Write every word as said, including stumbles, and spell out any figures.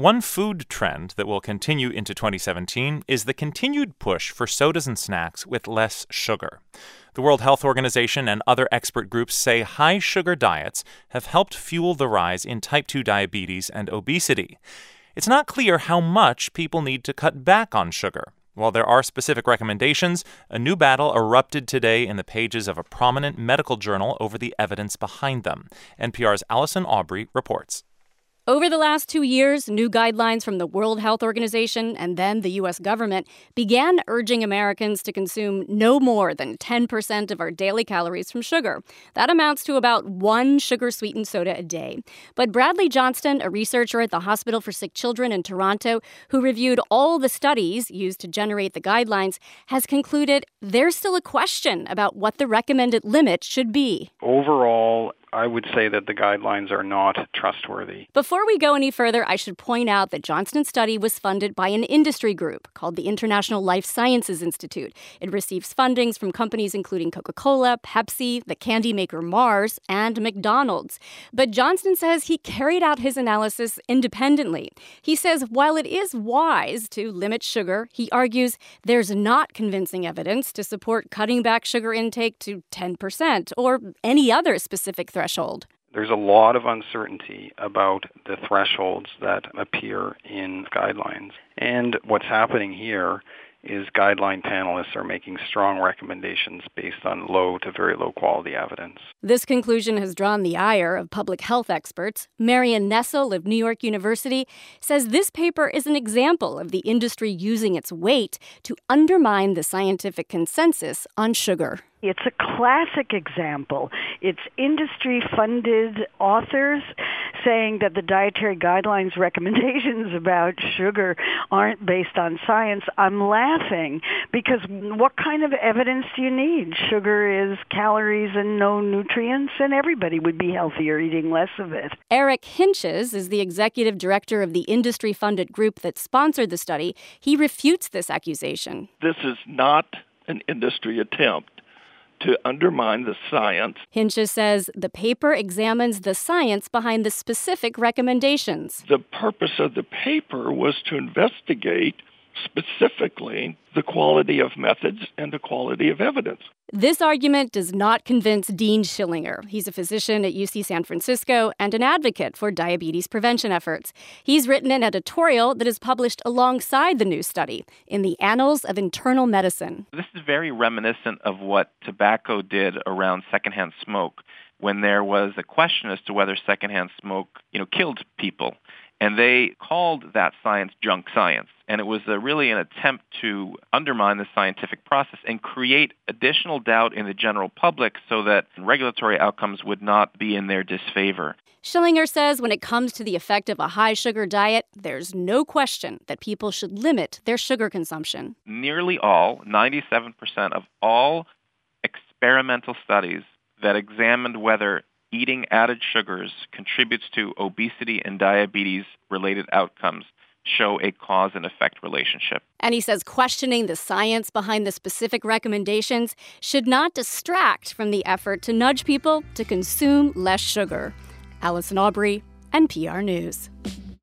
One food trend that will continue into twenty seventeen is the continued push for sodas and snacks with less sugar. The World Health Organization and other expert groups say high-sugar diets have helped fuel the rise in type two diabetes and obesity. It's not clear how much people need to cut back on sugar. While there are specific recommendations, a new battle erupted today in the pages of a prominent medical journal over the evidence behind them. N P R's Allison Aubrey reports. Over the last two years, new guidelines from the World Health Organization and then the U S government began urging Americans to consume no more than ten percent of our daily calories from sugar. That amounts to about one sugar-sweetened soda a day. But Bradley Johnston, a researcher at the Hospital for Sick Children in Toronto, who reviewed all the studies used to generate the guidelines, has concluded there's still a question about what the recommended limit should be. Overall, I would say that the guidelines are not trustworthy. Before we go any further, I should point out that Johnston's study was funded by an industry group called the International Life Sciences Institute. It receives fundings from companies including Coca-Cola, Pepsi, the candy maker Mars, and McDonald's. But Johnston says he carried out his analysis independently. He says while it is wise to limit sugar, he argues there's not convincing evidence to support cutting back sugar intake to ten percent or any other specific threshold. Threshold. There's a lot of uncertainty about the thresholds that appear in guidelines. And what's happening here is guideline panelists are making strong recommendations based on low to very low quality evidence. This conclusion has drawn the ire of public health experts. Marion Nessel of New York University says this paper is an example of the industry using its weight to undermine the scientific consensus on sugar. It's a classic example. It's industry-funded authors saying that the dietary guidelines recommendations about sugar aren't based on science. I'm laughing because what kind of evidence do you need? Sugar is calories and no nutrients, and everybody would be healthier eating less of it. Eric Hinches is the executive director of the industry-funded group that sponsored the study. He refutes this accusation. This is not an industry attempt to undermine the science. Hinches says the paper examines the science behind the specific recommendations. The purpose of the paper was to investigate specifically the quality of methods and the quality of evidence. This argument does not convince Dean Schillinger. He's a physician at U C San Francisco and an advocate for diabetes prevention efforts. He's written an editorial that is published alongside the new study in the Annals of Internal Medicine. This is very reminiscent of what tobacco did around secondhand smoke, when there was a question as to whether secondhand smoke, you know, killed people. And they called that science junk science. And it was a, really an attempt to undermine the scientific process and create additional doubt in the general public so that regulatory outcomes would not be in their disfavor. Schillinger says when it comes to the effect of a high-sugar diet, there's no question that people should limit their sugar consumption. Nearly all, ninety-seven percent of all experimental studies that examined whether eating added sugars contributes to obesity and diabetes-related outcomes show a cause and effect relationship. And he says questioning the science behind the specific recommendations should not distract from the effort to nudge people to consume less sugar. Allison Aubrey, N P R News.